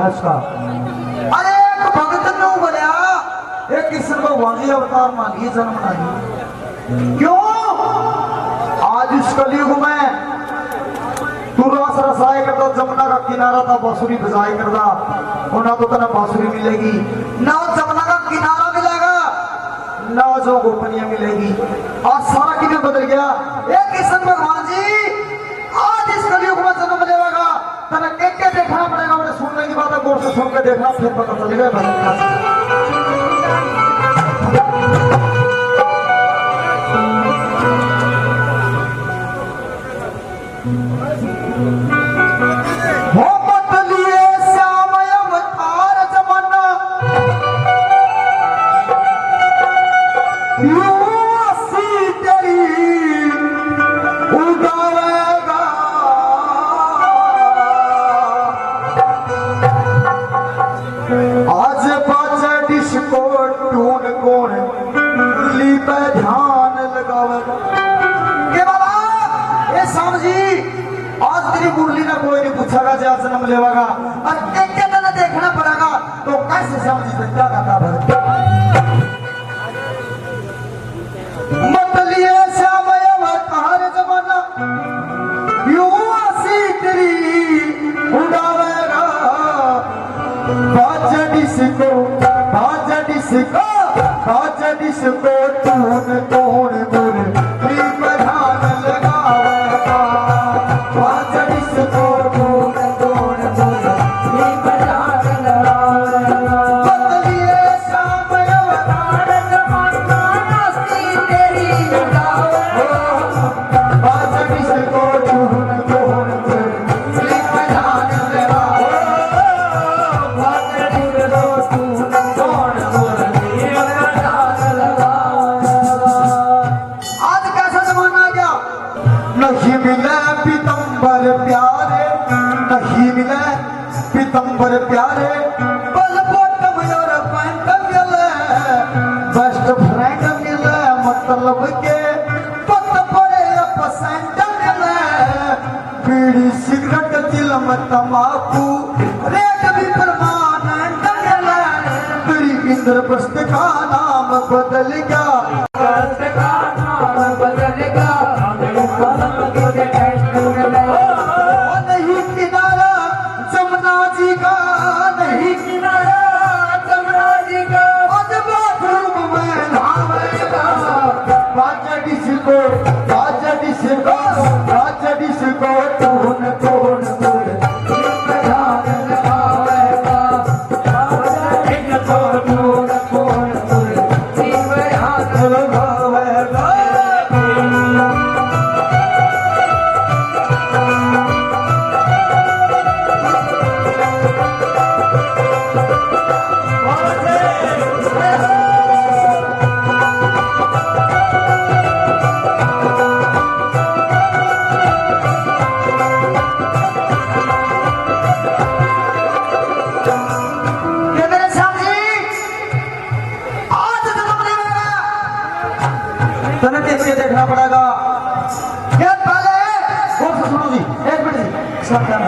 उसका। अरे एक भगत नु बोलिया एक कृष्ण भगवान जी अवतार मांगी जन्म नहीं क्यों आज इस कलयुग में तू रस रसाई करता जमुना का किनारा था बांसुरी बजाई करता होना तो तना बांसुरी मिलेगी ना जमुना का किनारा मिलेगा ना जो गोपनीय मिलेगी। आज सारा किधर बदल गया। एक कृष्ण भगवान जी आज इस कलयुग में जन्म लेगा तना के देखना पड़ेगा। उन्हें सुनने की बात है गौर से सुन के देखना फिर पता चलेगा भगत जन्म लेगा और एक देखना पड़ेगा तो कैसे समझ क्या कहता मतलिए श्यामय जमाना युवासी तेरी उड़ावेगा बाजडिसको टून तोड़ मुर प्रधान लगावेगा बाजडिसको पीतंबर प्यारे बलबोटम और पैंट मिले बेस्ट फ्रेंड मिले मतलब के पत पड़े पसंद मिले बीड़ी सिगरेट चिलम तंबाकू रेट भी परमानेंट मिले तेरी इंद्रप्रस्थ का नाम बदल गया देखना पड़ेगा। ये पहले और सुनो जी एक मिनट सब क्या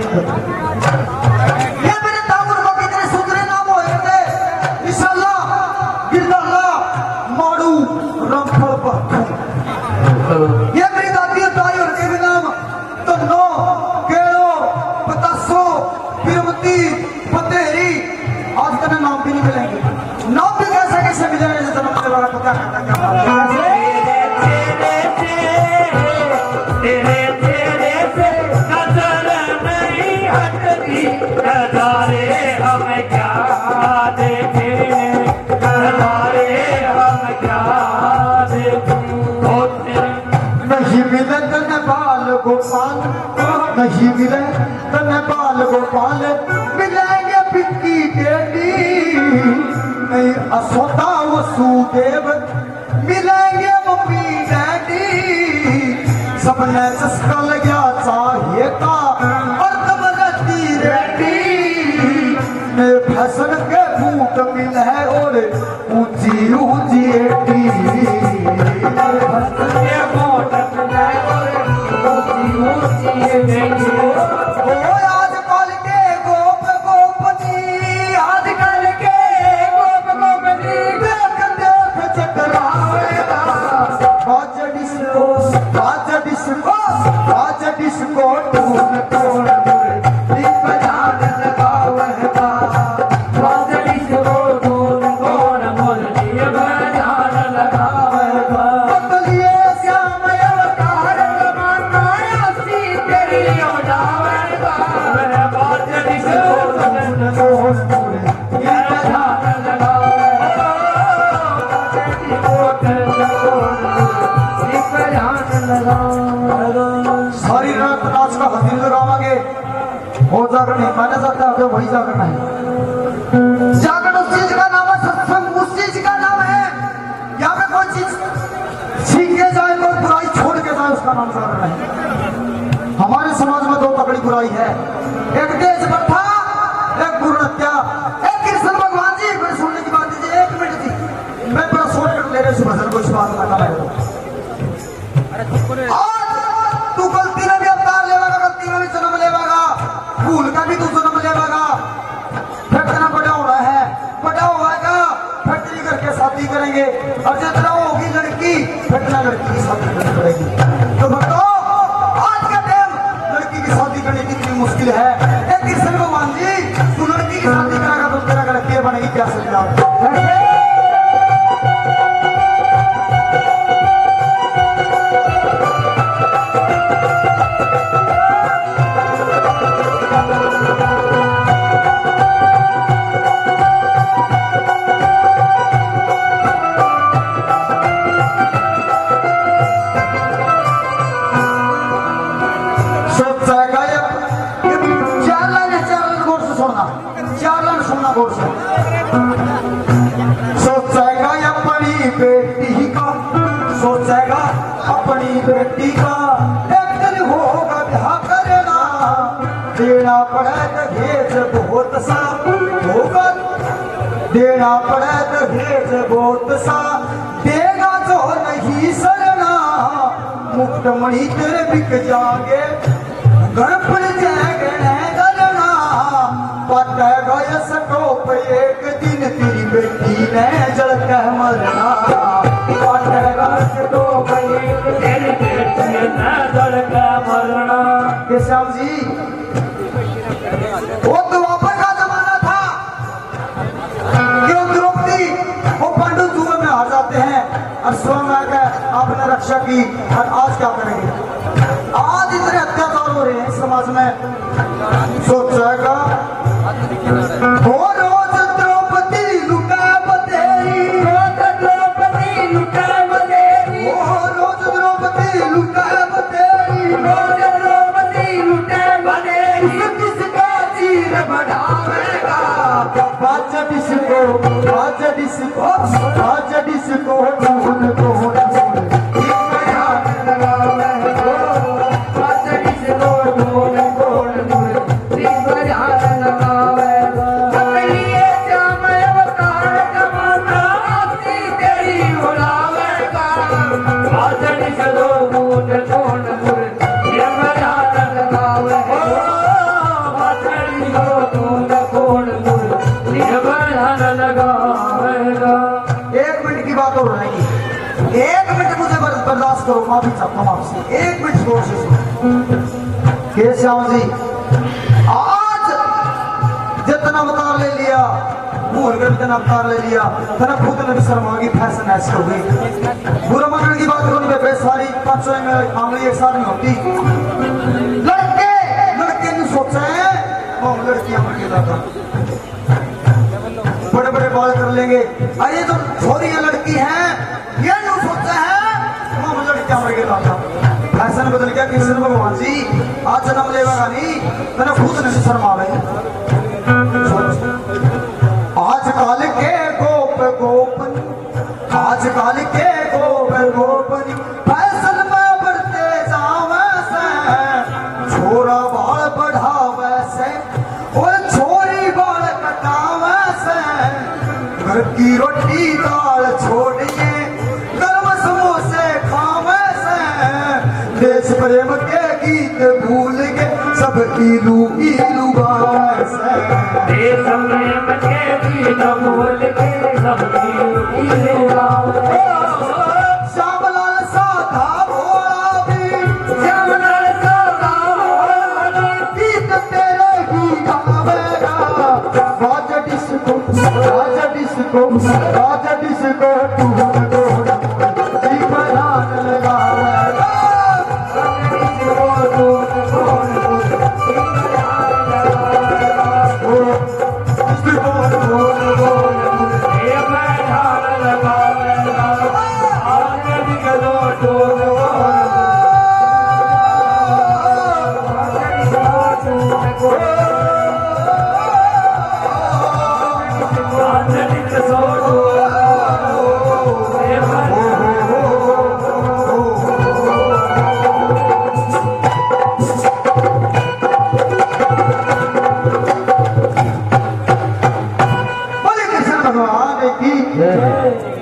ये मेरे तामुर को कितने सूत्रे नाम हो थे इंशाल्लाह गिरदाल्ला मारू रामफल पर ये मेरी दादी और ताई और के भी नाम तन्नो केड़ो पतासो बिरमती पतेरी आज तक नाम भी नहीं मिलेंगे। नाम भी कैसे मिलेंगे जैसे नाम के बारे में पता करना क्या गोपाल नहीं मिले तने बाल गोपाल मिलेंगे पिक्की टेडी नहीं असोता वसुदेव मिलेंगे मम्मी डैडी सबने चस्का लगा चाहिए का और तब रहती रेडी फैशन के बूट मिले और ऊंची ऊंची आजकल के गोप गोप सारी रात नाच का हजीर लगावांगे। वो जागरण नहीं माना जाता है, वही जागरण है। जागरण उस चीज का नाम है, सत्संग उस चीज का नाम है। यहाँ पे कोई चीज सीख के जाए, कोई बुराई छोड़ के जाए, उसका नाम जागरण है। हमारे समाज में दो तगड़ी बुराई है, एक देश प्रथा, एक गुरु हत्या। एक कृष्ण भगवान जी, बड़े सुनने की बात दीजिए, एक मिनट थी, मैं बड़ा शॉर्टकट ले रहे इस भजन को, इस बात का आज तू गलती में भी अवतार लेगा, गलती में भी जन्म लेगा, भूल का भी तू जन्म लेगा, फिर तेरा बड़ा हो रहा है, बड़ा होगा फिर तेरी करके शादी करेंगे, और जितना होगी लड़की फिर तेरा लड़की की शादी करनी पड़ेगी। तो भक्तों, आज का टाइम लड़की की शादी करने की इतनी मुश्किल है। एक कृष्ण भगवान जी, तू लड़की की शादी कराएगा तो तेरा लड़की बनेगी क्या समझा? सोचेगा अपनी बेटी का, सोचेगा अपनी बेटी का, एक दिन होगा ब्याह करना, देना पड़े दहेज बहुत सा, होगा देना पड़े दहेज बहुत सा, देगा जो नहीं सरना, मुक्त मणि तेरे बिक जाएंगे, घर पर जाएंगे करना, पटेगा स्टोप एक दिन तेरी बेटी ने जल के मरना, पटेगा स्टोप एक दिन बेटी ने जल के मरना। के श्याम जी, वो द्वापर का जमाना था, क्यों द्रौपदी वो पांडु जुए में हार जाते हैं, और स्वयं आकर आपने रक्षा की, और आज क्या करेंगे? आज इतने अत्याचार हो रहे हैं समाज में। सोचेगा वो रोज द्रौपदी लुटा बतेरी, रोज द्रौपदी लुटा बतेरी, वो रोज द्रौपदी लुटा बतेरी, रोज द्रौपदी लुटा बतेरी, किसका चीर बढ़ावेगा, बाज डिस्को, बाज डिस्को, बाज डिस्को, ढूंढ ढूंढ एक मिनट मुझे बर्दाश्त करो, माफी चाहता हूँ आपसे, एक मिनट जोर से सुनो। के श्याम जी, आज जितना अवतार ले लिया, भूल कर जितना अवतार ले लिया, तना खुद ने भी शर्मा की फैशन ऐसी हो गई। बुरा मानने की बात करूँ मैं, सारी 500 में आंगली एक साथ नहीं होती। लड़के ने सोचा है वो लड़कियां मर बड़े बड़े बाल कर लेंगे, अरे जो छोरी है लड़की है, ये नहीं सोचा है वो लड़कियां मर गया। फैशन बदल गया। कृष्ण भगवान जी आज जन्म लेगा नहीं, मैंने खुद नहीं शर्मावे। आजकल के गोप गोपन, आजकल के गोप गोपन फैशन में बढ़ते जावे से, छोरा बाल बढ़ावे से और छोरी बाल कटावे से, घर की रोटी दाल छोड़िए गर्म समोसे खावे से, देश प्रेम के गीत भूल के सब इलू इलू गावे से, देश प्रेम के गीत भूल के सब इलू इलू गावे से। श्यामलाल साधा भोला भी, श्यामलाल साधा भोला गीत तेरे ही गावेगा। राजा डिस्को, राजा डिस्को, राजा डिस्को तू लगावे। भगवान की जय।